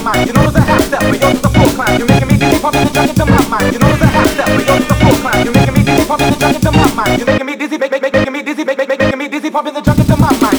mind. You know there's a half step, but yours is a full climb. You're making me dizzy, pumping the junk into my mind. You know there's a half step, but yours is a full climb. You're making me dizzy, pumping the junk into my mind. You're making me dizzy, making me dizzy, making me dizzy, pumping the junk into my mind.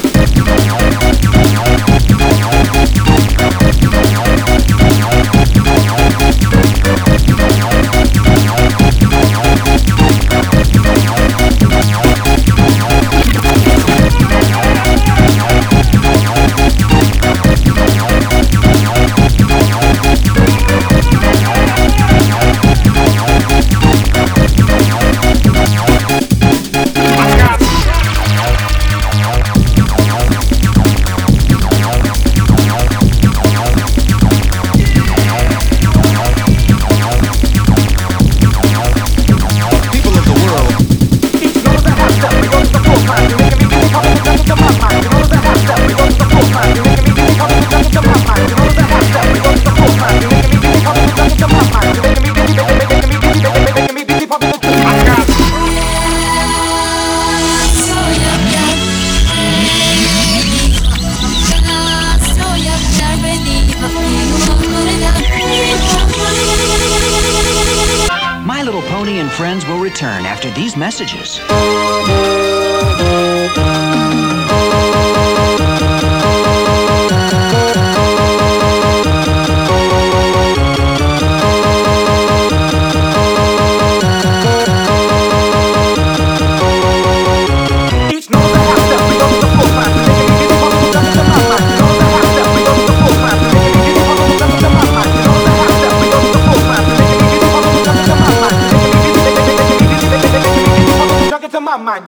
My Little Pony and friends will return after these messages. My mind.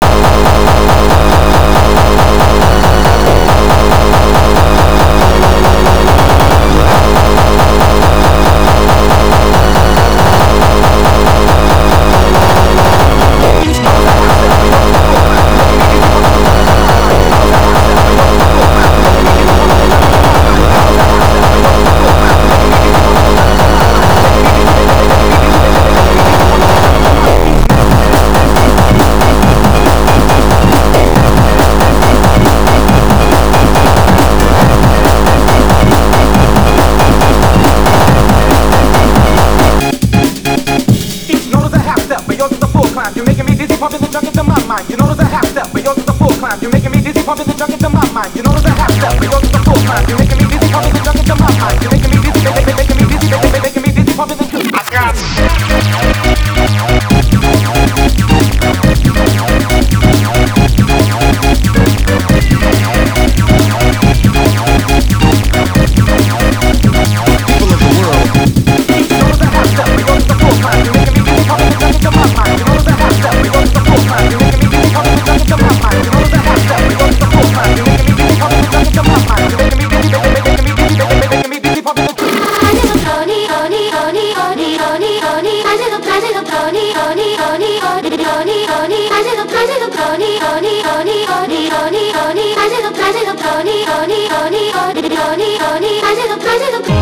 You're making me dizzy, pumping the junk into my mind. You know there's a half step, but yours is a full climb. You're making me dizzy, pumping the junk into my mind. You know there's a half step, but yours is a full climb. You're making me dizzy, pumping the junk into my mind. You're making me dizzy, making me dizzy, making me dizzy, pumping the junk. I got people of the world. You know there's a half step, but yours is a full climb. You're making me dizzy, pumping the junk into my mind. You know there's a half step, but yours is a full climb. You're making me dizzy, pumping the junk into my mind. You know there's a half step, but yours is a full climb. You're making me dizzy, pumping the junk into my mind. You're making me dizzy, making me dizzy, pumping the junk. My little pony, pony, pony, pony, pony, pony. My little pony, pony, pony, pony, pony, pony. My little pony, pony, pony, pony, pony, pony. My little pony, pony, pony, pony, pony, pony. My little pony.